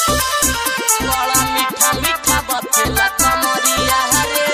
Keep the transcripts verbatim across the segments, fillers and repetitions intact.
बड़ा मीठा मीठा बतेला कमरिया रे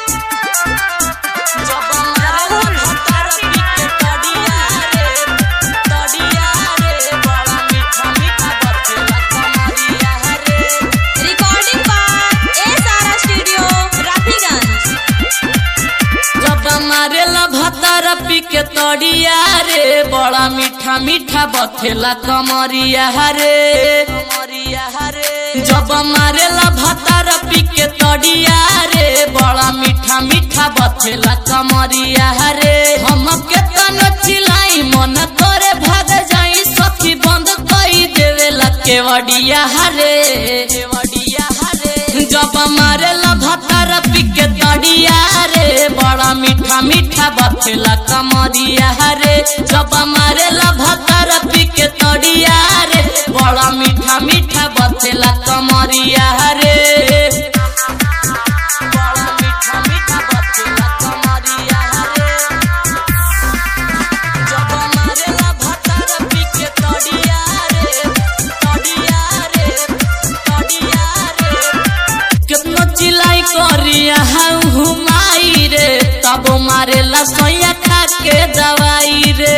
जब मारे भतार पीके तड़िया रे तड़िया रे बड़ा मीठा मीठा बतेला कमरिया रे। Recording by S R studio Rafiganj. जब मारे भतार पीके तड़िया रे बड़ा मीठा मीठा बतेला कमरिया रे कमरिया रे। जब मारेला भतार पीके तड़िया रे बड़ा मीठा मीठा बतेला कमरिया रे। हम केतनो चिल्लाई मन करे भाग जाई सखी बंद कई देवेला केवड़िया रे केवड़िया रे। जब मारेला भतार पीके तड़िया रे बड़ा मीठा मीठा बतेला कमरिया रे। जब मारेला भतार पीके तड़िया रे बड़ा मीठा मीठा बतेला कमरिया रे बड़ा मीठा मीठा बतेला कमरिया रे। जब मारेला भतार पीके तड़िया रे तड़िया रे तड़िया रे। कितनो चिल्लाई करिया हुमाई रे तब मारेला सोया खा के दवाई रे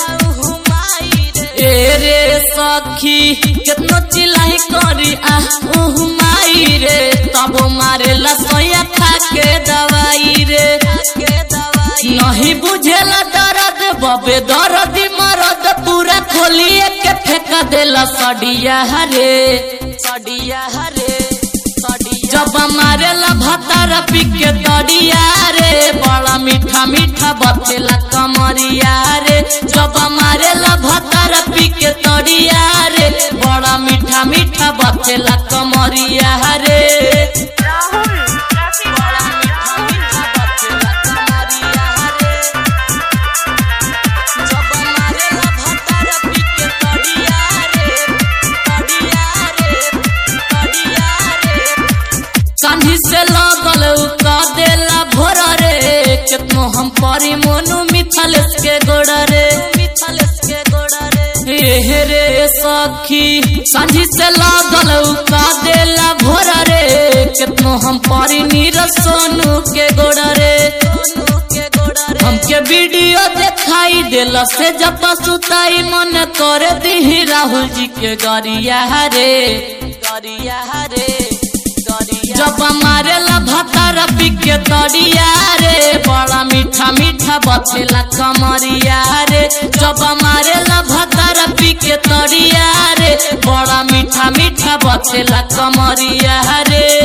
ए रे सखी कितनो चिल्लाई करी हुमाई रे तब मारेला सोया खा के दवाई रे। नहीं बुझेला दर्द बबे दर्द मरद पूरा खोलिए के फेंका देला सड़िया रे सड़िया रे। जब मारेला भतार पीके तड़िया रे बड़ा मीठा मीठा बतेला कमरिया रे। जब मारेला भतार पीके तड़िया रे बड़ा मीठा मीठा बतेला कमरिया रे बड़ा मीठा मीठा बतेला कमरिया रे। जब मारेला भतार पीके तड़िया रे तड़िया रे तड़िया रे। कान्ही से लगल का देला भोर रे कितनो हम परी मोनू मिथलेश के गोड़ रे मिथलेश के गोड़ रे हे रे सखी सांझी से लगल का देला भोर रे कितनो हम परी नीरज सोनू के गोड़ रे सोनू के गोड़ रे। हमके वीडियो दिखाई देला से जब सुताई मन कर दी राहुल जी के गरिया रे गरिया रे। जब मारेला भतार पीके तड़िया रे बड़ा मीठा मीठा बतेला कमरिया रे। जब मारेला भतार पीके तड़िया रे बड़ा मीठा मीठा बतेला कमरिया रे।